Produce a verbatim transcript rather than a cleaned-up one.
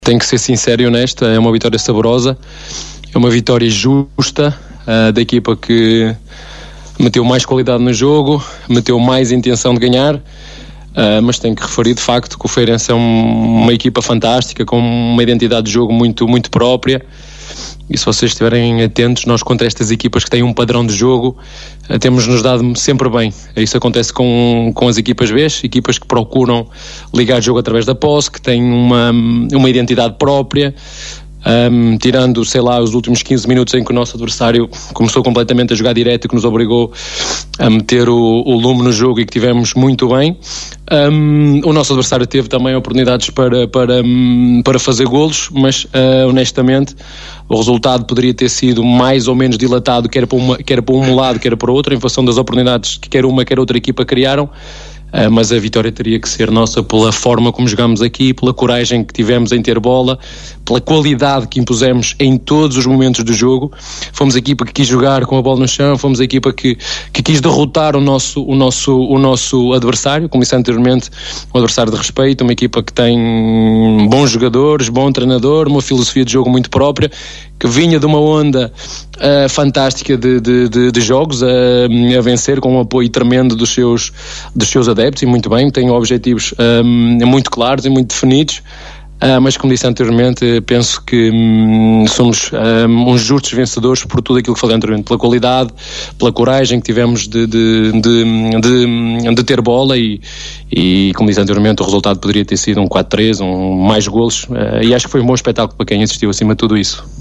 Tenho que ser sincero e honesto, é uma vitória saborosa, é uma vitória justa uh, da equipa que meteu mais qualidade no jogo, meteu mais intenção de ganhar, uh, mas tenho que referir de facto que o Feirense é um, uma equipa fantástica, com uma identidade de jogo muito, muito própria. E se vocês estiverem atentos, nós contra estas equipas que têm um padrão de jogo, temos nos dado sempre bem. Isso acontece com, com as equipas B, equipas que procuram ligar jogo através da posse, que têm uma, uma identidade própria, um, tirando, sei lá, os últimos quinze minutos em que o nosso adversário começou completamente a jogar direto e que nos obrigou a meter o, o lume no jogo e que tivemos muito bem. Um, o nosso adversário teve também oportunidades para, para, para fazer golos, mas uh, honestamente o resultado poderia ter sido mais ou menos dilatado, quer para, uma, quer para um lado, quer para o outro, em função das oportunidades que quer uma, quer outra equipa criaram. Uh, mas a vitória teria que ser nossa pela forma como jogamos aqui, pela coragem que tivemos em ter bola, pela qualidade que impusemos em todos os momentos do jogo. Fomos a equipa que quis jogar com a bola no chão, fomos a equipa que, que quis derrotar o nosso, o, nosso, o nosso adversário, como disse anteriormente, um adversário de respeito, uma equipa que tem bons jogadores, bom treinador, uma filosofia de jogo muito própria, que vinha de uma onda uh, fantástica de, de, de, de jogos, uh, a vencer com um apoio tremendo dos seus, dos seus adeptos, e muito bem, tem objetivos um, muito claros e muito definidos, uh, mas como disse anteriormente, penso que um, somos um, uns justos vencedores por tudo aquilo que falei anteriormente, pela qualidade, pela coragem que tivemos de, de, de, de, de ter bola e, e como disse anteriormente, o resultado poderia ter sido um quatro três, um mais golos, uh, e acho que foi um bom espetáculo para quem assistiu acima de tudo isso.